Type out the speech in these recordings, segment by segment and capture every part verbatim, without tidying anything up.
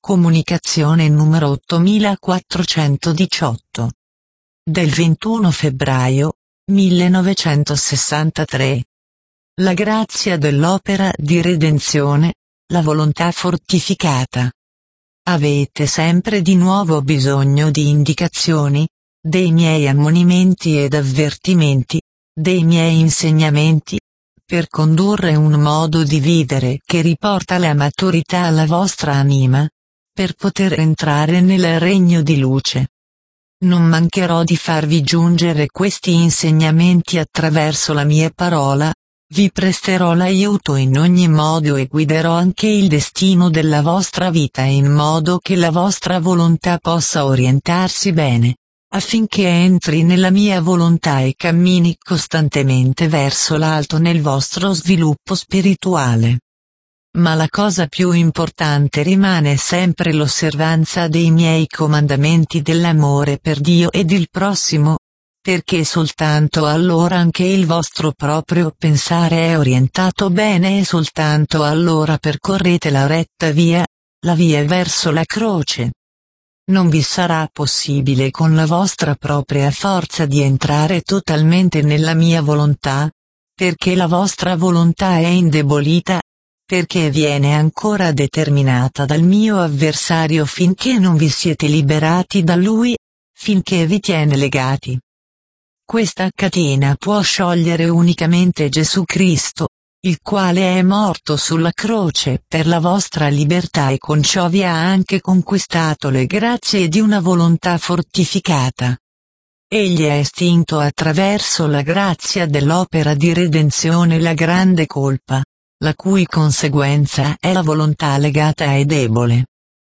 Comunicazione numero ottomilaquattrocentodiciotto. Del ventuno febbraio millenovecentosessantatré. La grazia dell'opera di redenzione, la volontà fortificata. Avete sempre di nuovo bisogno di indicazioni, dei miei ammonimenti ed avvertimenti, dei miei insegnamenti, per condurre un modo di vivere che riporta la maturità alla vostra anima, per poter entrare nel regno di luce. Non mancherò di farvi giungere questi insegnamenti attraverso la mia parola, vi presterò l'aiuto in ogni modo e guiderò anche il destino della vostra vita in modo che la vostra volontà possa orientarsi bene, affinché entri nella mia volontà e cammini costantemente verso l'alto nel vostro sviluppo spirituale. Ma la cosa più importante rimane sempre l'osservanza dei miei comandamenti dell'amore per Dio ed il prossimo, perché soltanto allora anche il vostro proprio pensare è orientato bene e soltanto allora percorrete la retta via, la via verso la croce. Non vi sarà possibile con la vostra propria forza di entrare totalmente nella mia volontà, perché la vostra volontà è indebolita, perché viene ancora determinata dal mio avversario finché non vi siete liberati da lui, finché vi tiene legati. Questa catena può sciogliere unicamente Gesù Cristo, il quale è morto sulla croce per la vostra libertà e con ciò vi ha anche conquistato le grazie di una volontà fortificata. Egli ha estinto attraverso la grazia dell'opera di redenzione la grande colpa, la cui conseguenza è la volontà legata e debole.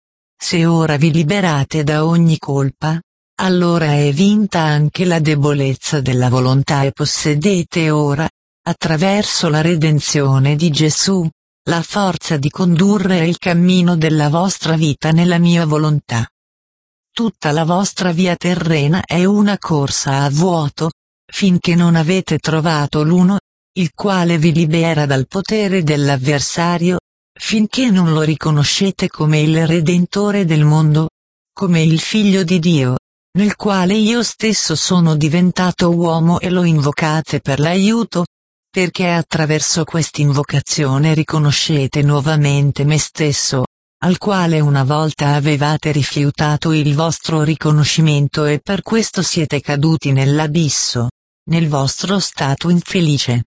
Se ora vi liberate da ogni colpa, allora è vinta anche la debolezza della volontà e possedete ora, attraverso la redenzione di Gesù, la forza di condurre il cammino della vostra vita nella mia volontà. Tutta la vostra via terrena è una corsa a vuoto, finché non avete trovato l'uno, il quale vi libera dal potere dell'avversario, finché non lo riconoscete come il Redentore del mondo, come il Figlio di Dio, nel quale io stesso sono diventato uomo e lo invocate per l'aiuto, perché attraverso quest'invocazione riconoscete nuovamente me stesso, al quale una volta avevate rifiutato il vostro riconoscimento e per questo siete caduti nell'abisso, nel vostro stato infelice.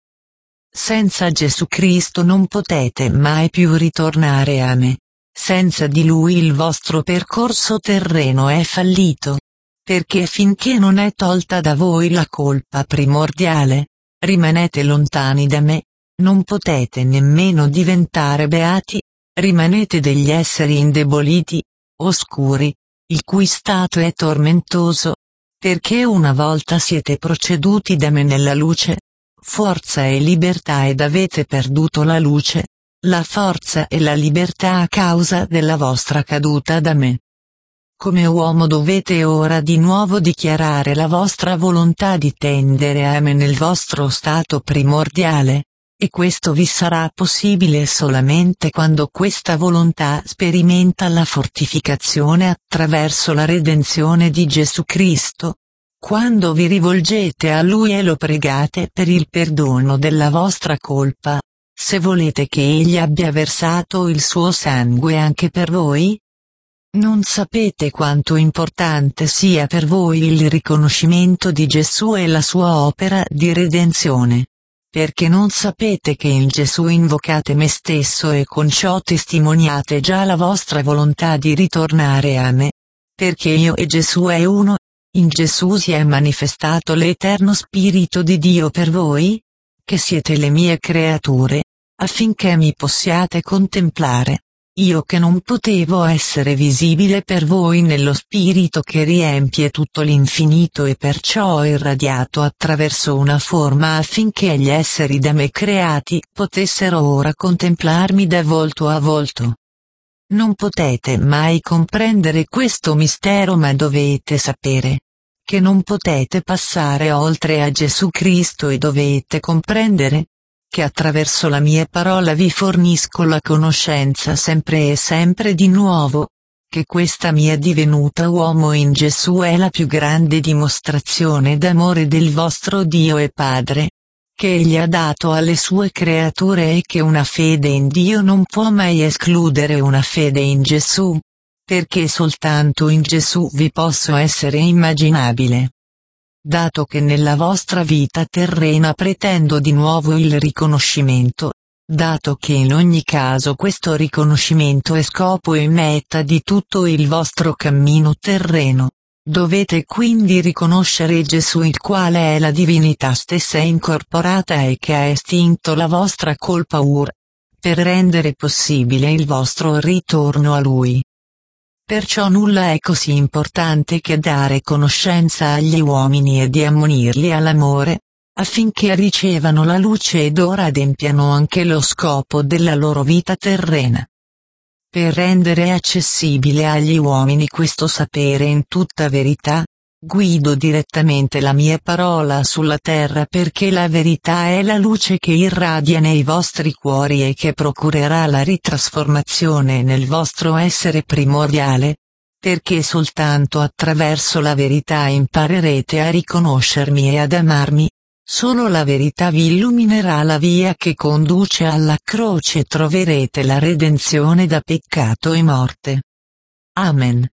Senza Gesù Cristo non potete mai più ritornare a me. Senza di Lui il vostro percorso terreno è fallito. Perché finché non è tolta da voi la colpa primordiale, rimanete lontani da me, non potete nemmeno diventare beati, rimanete degli esseri indeboliti, oscuri, il cui stato è tormentoso, perché una volta siete proceduti da me nella luce, forza e libertà ed avete perduto la luce, la forza e la libertà a causa della vostra caduta da me. Come uomo dovete ora di nuovo dichiarare la vostra volontà di tendere a me nel vostro stato primordiale, e questo vi sarà possibile solamente quando questa volontà sperimenta la fortificazione attraverso la redenzione di Gesù Cristo. Quando vi rivolgete a Lui e lo pregate per il perdono della vostra colpa, se volete che Egli abbia versato il suo sangue anche per voi? Non sapete quanto importante sia per voi il riconoscimento di Gesù e la sua opera di redenzione. Perché non sapete che in Gesù invocate me stesso e con ciò testimoniate già la vostra volontà di ritornare a me. Perché io e Gesù è uno. In Gesù si è manifestato l'eterno Spirito di Dio per voi, che siete le mie creature, affinché mi possiate contemplare, io che non potevo essere visibile per voi nello Spirito che riempie tutto l'infinito e perciò ho irradiato attraverso una forma affinché gli esseri da me creati potessero ora contemplarmi da volto a volto. Non potete mai comprendere questo mistero ma dovete sapere che non potete passare oltre a Gesù Cristo e dovete comprendere che attraverso la mia parola vi fornisco la conoscenza sempre e sempre di nuovo, che questa mia divenuta uomo in Gesù è la più grande dimostrazione d'amore del vostro Dio e Padre, che Egli ha dato alle sue creature e che una fede in Dio non può mai escludere una fede in Gesù, perché soltanto in Gesù vi posso essere immaginabile. Dato che nella vostra vita terrena pretendo di nuovo il riconoscimento, dato che in ogni caso questo riconoscimento è scopo e meta di tutto il vostro cammino terreno, dovete quindi riconoscere Gesù, il quale è la divinità stessa incorporata e che ha estinto la vostra colpa ur, per rendere possibile il vostro ritorno a Lui. Perciò nulla è così importante che dare conoscenza agli uomini e di ammonirli all'amore, affinché ricevano la luce ed ora adempiano anche lo scopo della loro vita terrena. Per rendere accessibile agli uomini questo sapere in tutta verità, guido direttamente la mia parola sulla terra, perché la verità è la luce che irradia nei vostri cuori e che procurerà la ritrasformazione nel vostro essere primordiale, perché soltanto attraverso la verità imparerete a riconoscermi e ad amarmi. Solo la verità vi illuminerà la via che conduce alla croce e troverete la redenzione da peccato e morte. Amen.